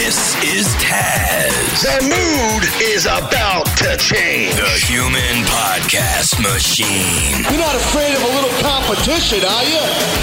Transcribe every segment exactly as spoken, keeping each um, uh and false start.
This is Taz. The mood is about to change. The Human Podcast Machine. You're not afraid of a little competition, are you?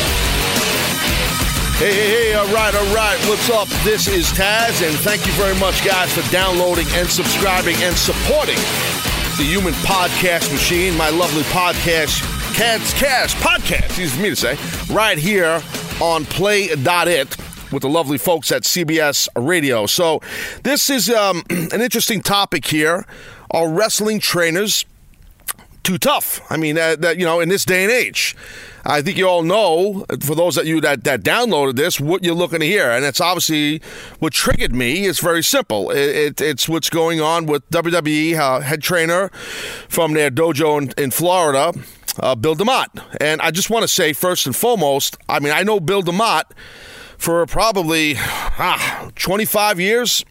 Hey, hey, hey, all right, all right. What's up? This is Taz, and thank you very much, guys, for downloading and subscribing and supporting the Human Podcast Machine, my lovely podcast, Cats Cast Podcast, easy for me to say, right here on Play dot it with the lovely folks at C B S Radio. So this is um, an interesting topic here. Are wrestling trainers too tough? I mean, uh, that you know, in this day and age. I think you all know, for those of you that, that downloaded this, what you're looking to hear. And it's obviously what triggered me. It's very simple. It, it, it's what's going on with W W E uh, head trainer from their dojo in, in Florida, uh, Bill DeMott. And I just want to say, first and foremost, I mean, I know Bill DeMott for probably ah, twenty-five years.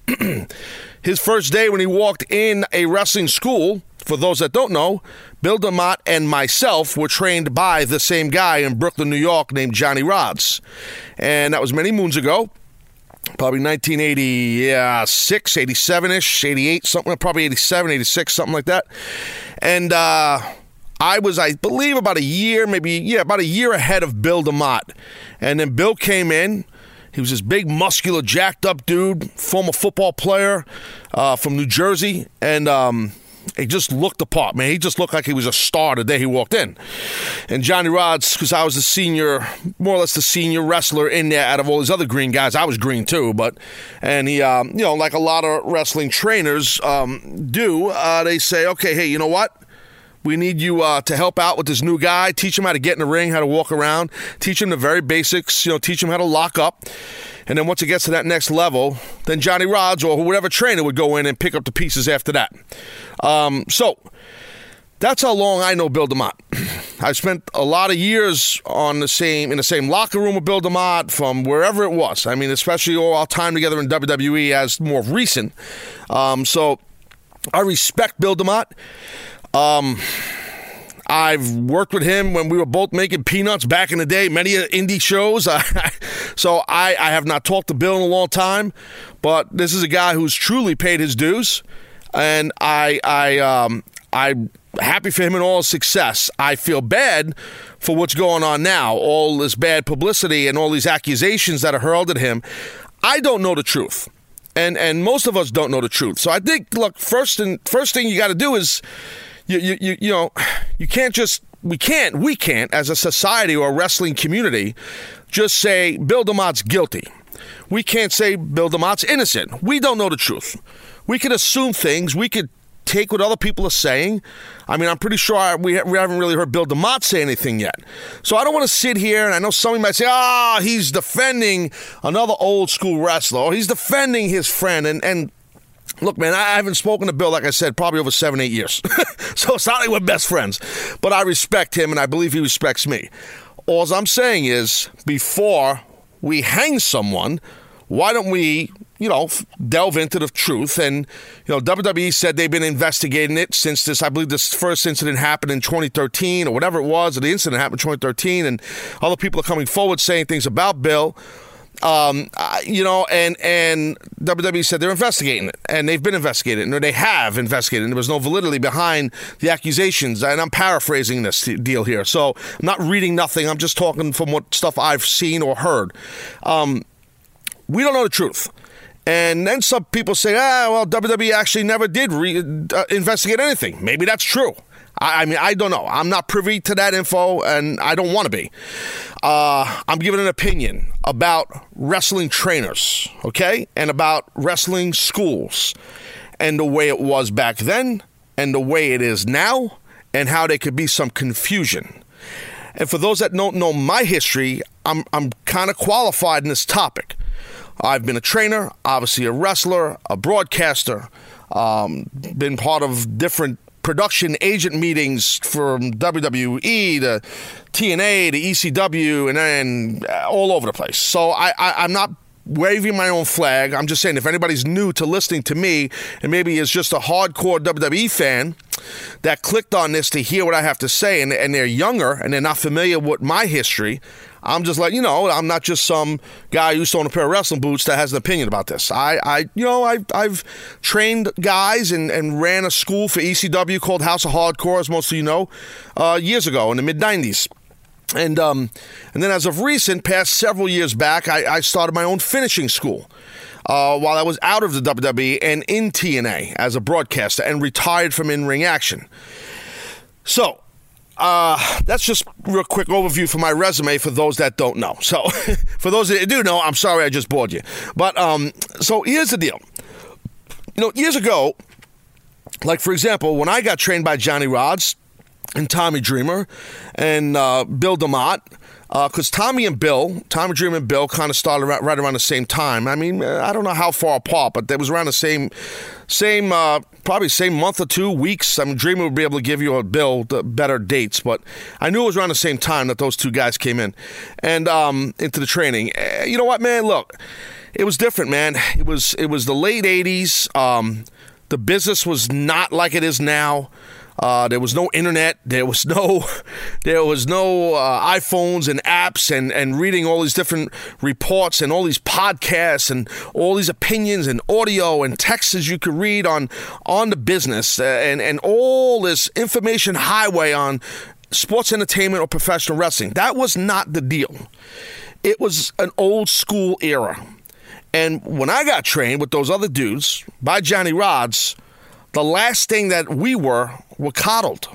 His first day when he walked in a wrestling school, for those that don't know, Bill DeMott and myself were trained by the same guy in Brooklyn, New York, named Johnny Rodz. And that was many moons ago, probably nineteen eighty-six, eighty-seven-ish, eighty-eight, something, probably eighty-seven, eighty-six, something like that. And uh, I was, I believe, about a year, maybe, yeah, about a year ahead of Bill DeMott. And then Bill came in. He was this big, muscular, jacked-up dude, former football player uh, from New Jersey. And um, he just looked the part, man. He just looked like he was a star the day he walked in. And Johnny Rodz, because I was the senior, more or less the senior wrestler in there out of all these other green guys. I was green too, but, and he, um, you know, like a lot of wrestling trainers um, do, uh, they say, okay, hey, you know what? We need you uh, to help out with this new guy, teach him how to get in the ring, how to walk around, teach him the very basics, you know, teach him how to lock up. And then once it gets to that next level, then Johnny Rodz or whatever trainer would go in and pick up the pieces after that. Um, so that's how long I know Bill DeMott. I spent a lot of years on the same in the same locker room with Bill DeMott from wherever it was. I mean, especially all our time together in W W E as more recent. Um, so I respect Bill DeMott. Um, I've worked with him when we were both making peanuts back in the day, many indie shows. so I, I have not talked to Bill in a long time, but this is a guy who's truly paid his dues, and I, I, um, I'm happy for him and all his success. I feel bad for what's going on now, all this bad publicity and all these accusations that are hurled at him. I don't know the truth. And and most of us don't know the truth. So I think, look, first and first thing you got to do is, you, you you you know, you can't just, we can't, we can't, as a society or a wrestling community, just say Bill DeMott's guilty. We can't say Bill DeMott's innocent. We don't know the truth. We could assume things. We could take what other people are saying. I mean, I'm pretty sure I, we, we haven't really heard Bill DeMott say anything yet. So I don't want to sit here, and I know somebody might say, ah, oh, he's defending another old school wrestler, or he's defending his friend. And, and look, man, I haven't spoken to Bill, like I said, probably over seven, eight years. So it's not like we're best friends. But I respect him, and I believe he respects me. All I'm saying is, before we hang someone, why don't we, you know, delve into the truth? And, you know, W W E said they've been investigating it since this, I believe this first incident happened in twenty thirteen or whatever it was, or the incident happened in twenty thirteen, and other people are coming forward saying things about Bill. Um, you know, and, and W W E said they're investigating it, and they've been investigating it, and they have investigated it. There was no validity behind the accusations, and I'm paraphrasing this deal here. So I'm not reading nothing. I'm just talking from what stuff I've seen or heard. Um, we don't know the truth. And then some people say, ah, well, W W E actually never did re- uh, investigate anything. Maybe that's true. I, I mean, I don't know. I'm not privy to that info, and I don't want to be. Uh, I'm giving an opinion about wrestling trainers, okay, and about wrestling schools, and the way it was back then, and the way it is now, and how there could be some confusion. And for those that don't know my history, I'm I'm kind of qualified in this topic. I've been a trainer, obviously a wrestler, a broadcaster, um, been part of different production agent meetings from W W E to T N A to E C W and then all over the place. So I, I, I'm not waving my own flag. I'm just saying if anybody's new to listening to me and maybe is just a hardcore W W E fan that clicked on this to hear what I have to say and, and they're younger and they're not familiar with my history, I'm just like, you know, I'm not just some guy who used to own a pair of wrestling boots that has an opinion about this. I, I you know, I've, I've trained guys and, and ran a school for E C W called House of Hardcore, as most of you know, uh, years ago in the mid nineties. And um, and then as of recent, past several years back, I, I started my own finishing school uh, while I was out of the W W E and in T N A as a broadcaster and retired from in-ring action. So uh, that's just a real quick overview for my resume for those that don't know. So for those that do know, I'm sorry I just bored you. But um, so here's the deal. You know, years ago, like for example, when I got trained by Johnny Rodz and Tommy Dreamer and uh, Bill DeMott, because uh, Tommy and Bill, Tommy Dreamer and Bill kind of started right, right around the same time. I mean, I don't know how far apart, but they was around the same, same uh, probably same month or two, weeks. I mean, Dreamer would be able to give you a Bill the better dates, but I knew it was around the same time that those two guys came in and um, into the training. Uh, you know what, man? Look, it was different, man. It was it was the late eighties. Um, the business was not like it is now. Uh, there was no internet. There was no, there was no uh, iPhones and apps and, and reading all these different reports and all these podcasts and all these opinions and audio and texts you could read on on the business uh, and and all this information highway on sports entertainment or professional wrestling. That was not the deal. It was an old school era. And when I got trained with those other dudes by Johnny Rodz, the last thing that we were were coddled.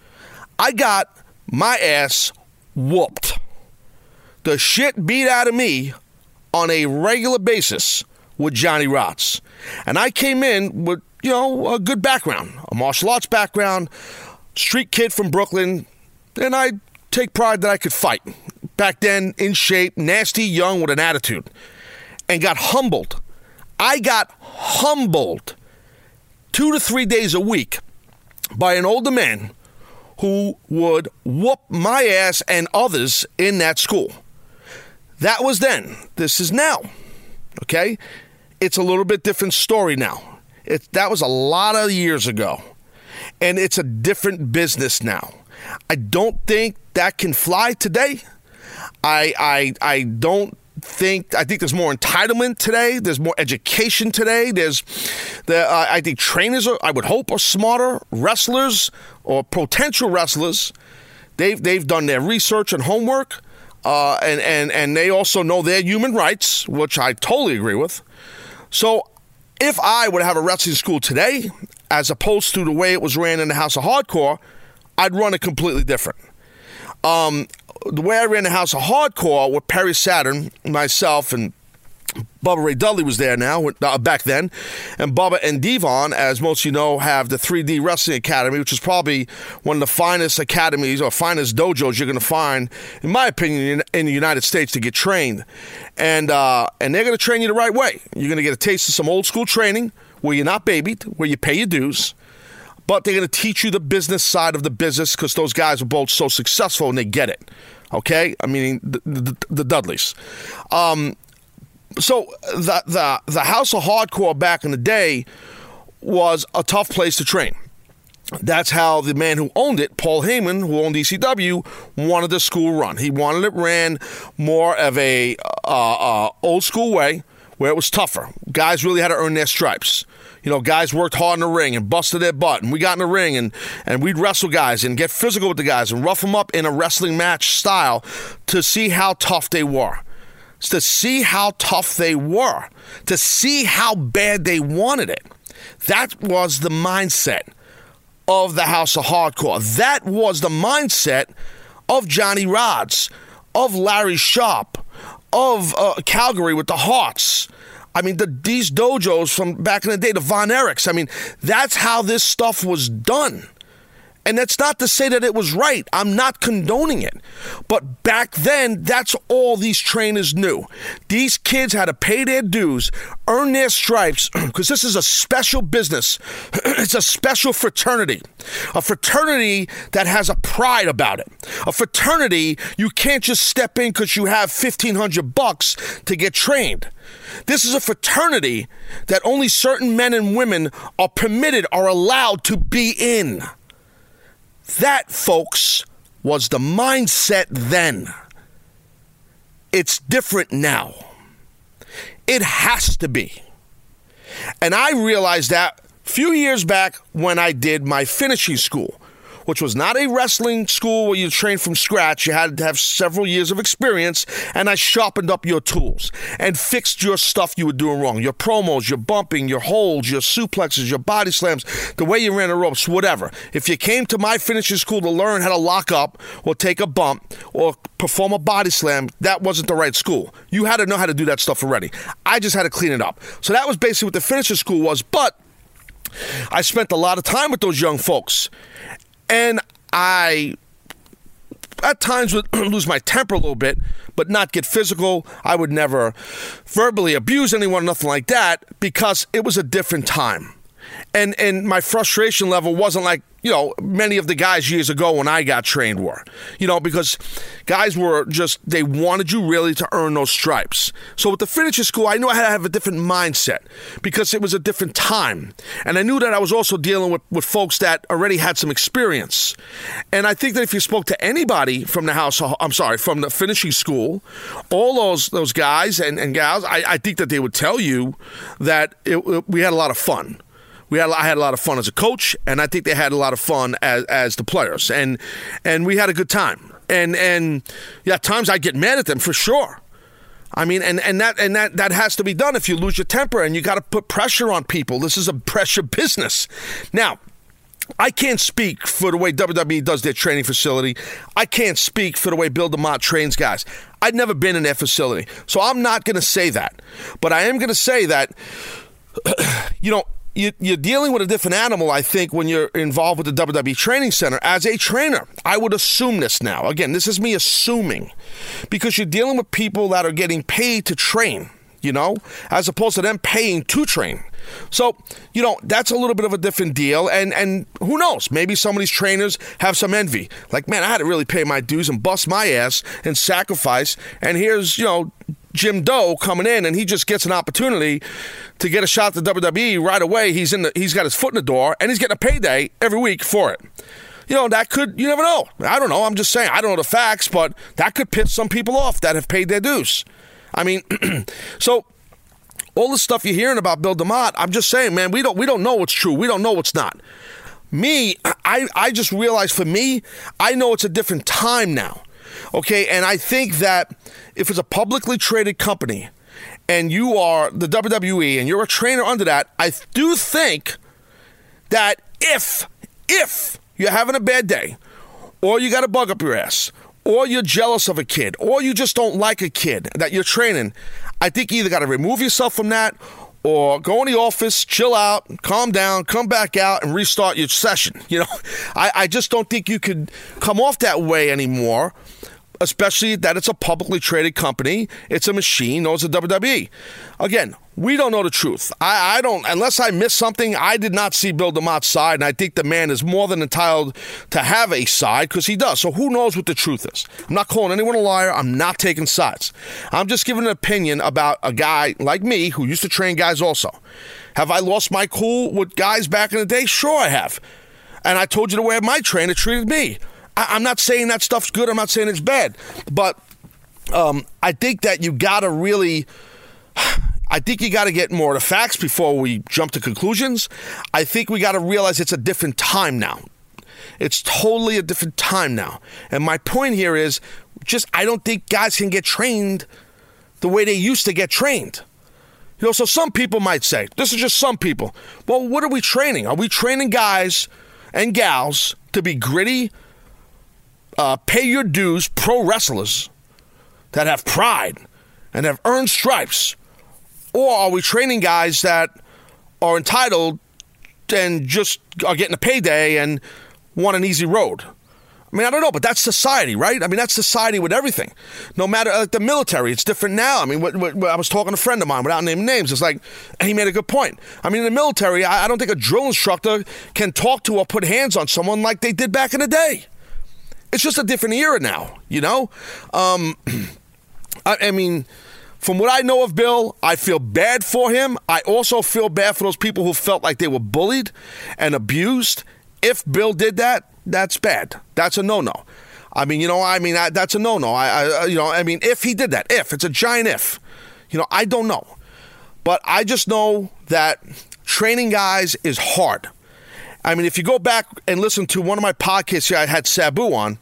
I got my ass whooped. The shit beat out of me on a regular basis with Johnny Rodz. And I came in with, you know, a good background, a martial arts background, street kid from Brooklyn, and I take pride that I could fight. Back then, in shape, nasty, young, with an attitude. And got humbled. I got humbled two to three days a week by an older man who would whoop my ass and others in that school. That was then. This is now. Okay? It's a little bit different story now. It, that was a lot of years ago. And it's a different business now. I don't think that can fly today. I I I don't think I think there's more entitlement today. There's more education today. There's the uh, I think trainers are, I would hope, are smarter. Wrestlers or potential wrestlers, they've they've done their research and homework, uh, and and and they also know their human rights, which I totally agree with. So if I would have a wrestling school today, as opposed to the way it was ran in the House of Hardcore, I'd run it completely different. Um, the way I ran the House of Hardcore with Perry Saturn, myself, and Bubba Ray Dudley was there now, uh, back then, and Bubba and Devon, as most of you know, have the three D Wrestling Academy, which is probably one of the finest academies or finest dojos you're going to find, in my opinion, in the United States to get trained. And uh, and they're going to train you the right way. You're going to get a taste of some old school training where you're not babied, where you pay your dues. But they're going to teach you the business side of the business because those guys are both so successful and they get it. Okay? I mean, the, the, the Dudleys. Um, so the, the, the House of Hardcore back in the day was a tough place to train. That's how the man who owned it, Paul Heyman, who owned E C W, wanted the school run. He wanted it ran more of a uh, uh, old school way where it was tougher. Guys really had to earn their stripes. You know, guys worked hard in the ring and busted their butt. And we got in the ring and, and we'd wrestle guys and get physical with the guys and rough them up in a wrestling match style to see how tough they were. To see how tough they were. To see how bad they wanted it. That was the mindset of the House of Hardcore. That was the mindset of Johnny Rodz, of Larry Sharp, of uh, Calgary with the Hearts. I mean, the, these dojos from back in the day, the Von Erichs, I mean, that's how this stuff was done. And that's not to say that it was right. I'm not condoning it. But back then, that's all these trainers knew. These kids had to pay their dues, earn their stripes, because this is a special business. It's a special fraternity. A fraternity that has a pride about it. A fraternity you can't just step in because you have fifteen hundred bucks to get trained. This is a fraternity that only certain men and women are permitted, are allowed to be in. That, folks, was the mindset then. it's different now. It has to be. And I realized that a few years back when I did my finishing school, which was not a wrestling school where you train from scratch. You had to have several years of experience, and I sharpened up your tools and fixed your stuff you were doing wrong. Your promos, your bumping, your holds, your suplexes, your body slams, the way you ran the ropes, whatever. If you came to my finishing school to learn how to lock up or take a bump or perform a body slam, that wasn't the right school. You had to know how to do that stuff already. I just had to clean it up. So that was basically what the finishing school was, but I spent a lot of time with those young folks. And I, at times, would lose my temper a little bit, but not get physical. I would never verbally abuse anyone, nothing like that, because it was a different time. And and my frustration level wasn't like, you know, many of the guys years ago when I got trained were. You know, because guys were just, they wanted you really to earn those stripes. So with the finisher school, I knew I had to have a different mindset because it was a different time. And I knew that I was also dealing with, with folks that already had some experience. And I think that if you spoke to anybody from the house, I'm sorry, from the finishing school, all those those guys and, and gals, I, I think that they would tell you that it, it, we had a lot of fun. We had I had a lot of fun as a coach, and I think they had a lot of fun as as the players, and and we had a good time. And and yeah, at times I get mad at them for sure. I mean, and, and that and that, that has to be done if you lose your temper, and you got to put pressure on people. This is a pressure business. Now, I can't speak for the way W W E does their training facility. I can't speak for the way Bill DeMott trains guys. I've never been in their facility, so I'm not going to say that. But I am going to say that, you know, you're dealing with a different animal, I think, when you're involved with the W W E Training Center. As a trainer, I would assume this now. Again, this is me assuming. Because you're dealing with people that are getting paid to train, you know, as opposed to them paying to train. So, you know, that's a little bit of a different deal. And, and who knows? Maybe some of these trainers have some envy. Like, man, I had to really pay my dues and bust my ass and sacrifice. And here's, you know, Jim Doe coming in, and he just gets an opportunity to get a shot at the W W E right away. He's in the, he's got his foot in the door, and he's getting a payday every week for it. You know, that could, you never know. I don't know. I'm just saying. I don't know the facts, but that could piss some people off that have paid their dues. I mean, so all the stuff you're hearing about Bill DeMott, I'm just saying, man, we don't we don't know what's true. We don't know what's not. Me, I, I just realized for me, I know it's a different time now. Okay, and I think that if it's a publicly traded company and you are the W W E and you're a trainer under that, I do think that if, if you're having a bad day or you got a bug up your ass or you're jealous of a kid or you just don't like a kid that you're training, I think you either got to remove yourself from that or go in the office, chill out, calm down, come back out, and restart your session. You know, I, I just don't think you could come off that way anymore, especially that it's a publicly traded company. It's a machine. No, it's a W W E. Again, we don't know the truth. I, I don't, unless I missed something, I did not see Bill DeMott's side, and I think the man is more than entitled to have a side because he does. So who knows what the truth is? I'm not calling anyone a liar. I'm not taking sides. I'm just giving an opinion about a guy like me who used to train guys also. Have I lost my cool with guys back in the day? Sure I have. And I told you the way my trainer treated me. I, I'm not saying that stuff's good. I'm not saying it's bad. But um, I think that you got to really... I think you got to get more of the facts before we jump to conclusions. I think we got to realize it's a different time now. It's totally a different time now. And my point here is just I don't think guys can get trained the way they used to get trained. You know, so some people might say, this is just some people. Well, what are we training? Are we training guys and gals to be gritty, uh, pay your dues pro wrestlers that have pride and have earned stripes? Or are we training guys that are entitled and just are getting a payday and want an easy road? I mean, I don't know, but that's society, right? I mean, that's society with everything. No matter, like the military, it's different now. I mean, what, what, what, I was talking to a friend of mine without naming names. It's like, and he made a good point. I mean, in the military, I, I don't think a drill instructor can talk to or put hands on someone like they did back in the day. It's just a different era now, you know? Um, I, I mean... From what I know of Bill, I feel bad for him. I also feel bad for those people who felt like they were bullied and abused. If Bill did that, that's bad. That's a no-no. I mean, you know, I mean, I, that's a no-no. I, I, you know, I mean, if he did that, if, it's a giant if. You know, I don't know. But I just know that training guys is hard. I mean, if you go back and listen to one of my podcasts here, I had Sabu on,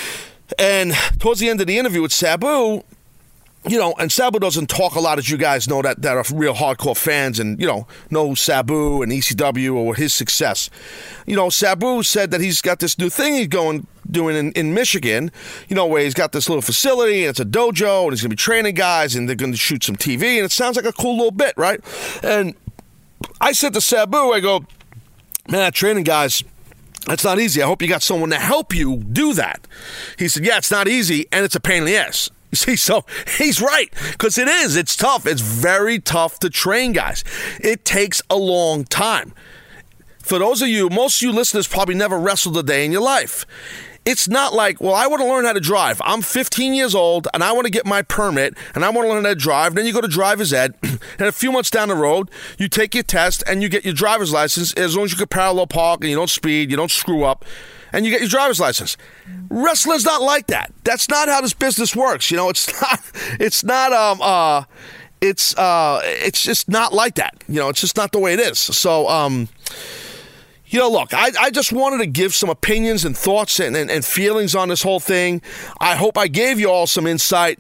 and towards the end of the interview with Sabu, you know, and Sabu doesn't talk a lot, as you guys know, that, that are real hardcore fans and, you know, know Sabu and E C W or his success. You know, Sabu said that he's got this new thing he's going doing in, in Michigan, you know, where he's got this little facility and it's a dojo and he's going to be training guys and they're going to shoot some T V, and it sounds like a cool little bit, right? And I said to Sabu, I go, man, training guys, that's not easy. I hope you got someone to help you do that. He said, yeah, it's not easy and it's a pain in the ass. You see, so he's right, because it is. It's tough. It's very tough to train guys. It takes a long time. For those of you, most of you listeners probably never wrestled a day in your life. It's not like, well, I want to learn how to drive. I'm fifteen years old, and I want to get my permit, and I want to learn how to drive. Then you go to driver's ed, and a few months down the road, you take your test, and you get your driver's license, as long as you can parallel park, and you don't speed, you don't screw up, and you get your driver's license. Wrestling's not like that. That's not how this business works. You know, it's not, it's not, um, uh, it's, uh, it's just not like that. You know, it's just not the way it is. So, um, you know, look, I, I just wanted to give some opinions and thoughts and, and, and feelings on this whole thing. I hope I gave you all some insight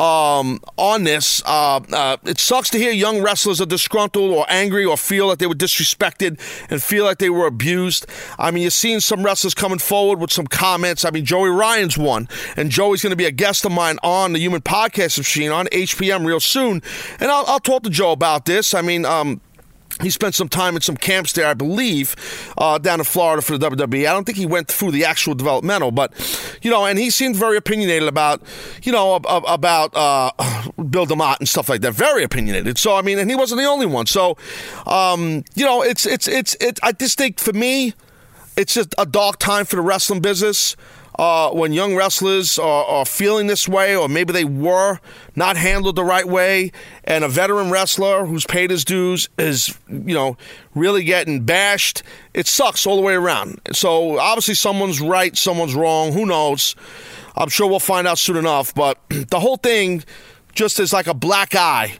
um, on this. Uh, uh, it sucks to hear young wrestlers are disgruntled or angry or feel like they were disrespected and feel like they were abused. I mean, you're seeing some wrestlers coming forward with some comments. I mean, Joey Ryan's one, and Joey's going to be a guest of mine on the Human Podcast Machine on H P M real soon. And I'll, I'll talk to Joe about this. I mean, um, he spent some time in some camps there, I believe, uh, down in Florida for the W W E. I don't think he went through the actual developmental, but, you know, and he seemed very opinionated about, you know, about uh, Bill DeMott and stuff like that. Very opinionated. So, I mean, and he wasn't the only one. So, um, you know, it's, it's, it's, it, I just think for me, it's just a dark time for the wrestling business. Uh, when young wrestlers are, are feeling this way, or maybe they were not handled the right way, and a veteran wrestler who's paid his dues is, you know, really getting bashed, it sucks all the way around. So obviously someone's right, someone's wrong, who knows? I'm sure we'll find out soon enough, but the whole thing just is like a black eye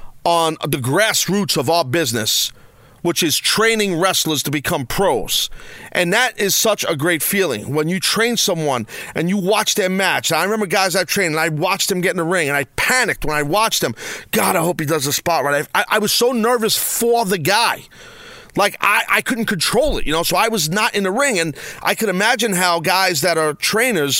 on the grassroots of our business, which is training wrestlers to become pros. And that is such a great feeling when you train someone and you watch their match. I remember guys I trained, and I watched them get in the ring, and I panicked when I watched them. God, I hope he does the spot right. I, I was so nervous for the guy. Like, I, I couldn't control it, you know, so I was not in the ring. And I could imagine how guys that are trainers,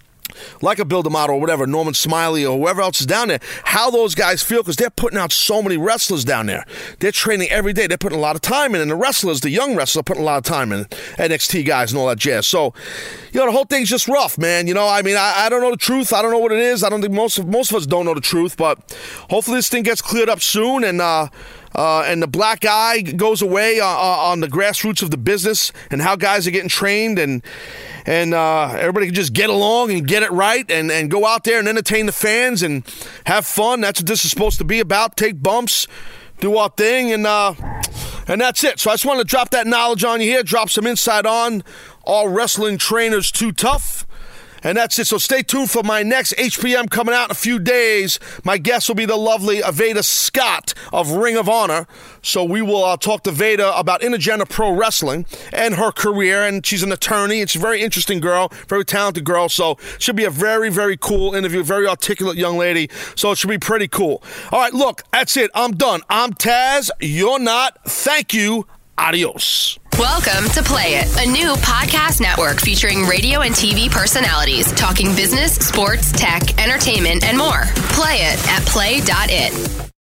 like a Bill DeMott or whatever, Norman Smiley or whoever else is down there, how those guys feel, because they're putting out so many wrestlers down there. They're training every day. They're putting a lot of time in, and the wrestlers, the young wrestlers, are putting a lot of time in, N X T guys and all that jazz. So, you know, the whole thing's just rough, man. You know, I mean, I, I don't know the truth. I don't know what it is. I don't think most of, most of us don't know the truth, but hopefully this thing gets cleared up soon, and uh, uh, and the black eye goes away uh, on the grassroots of the business and how guys are getting trained, and And uh, everybody can just get along and get it right and, and go out there and entertain the fans and have fun. That's what this is supposed to be about. Take bumps, do our thing, and uh, and that's it. So I just wanted to drop that knowledge on you here, drop some insight on all wrestling trainers too tough. And that's it. So stay tuned for my next H P M coming out in a few days. My guest will be the lovely Veda Scott of Ring of Honor. So we will uh, talk to Veda about Intergender Pro Wrestling and her career. And she's an attorney, and she's a very interesting girl, very talented girl. So she'll be a very, very cool interview, very articulate young lady. So it should be pretty cool. All right, look, that's it. I'm done. I'm Taz. You're not. Thank you. Adios. Welcome to Play It, a new podcast network featuring radio and T V personalities talking business, sports, tech, entertainment, and more. Play it at play dot it.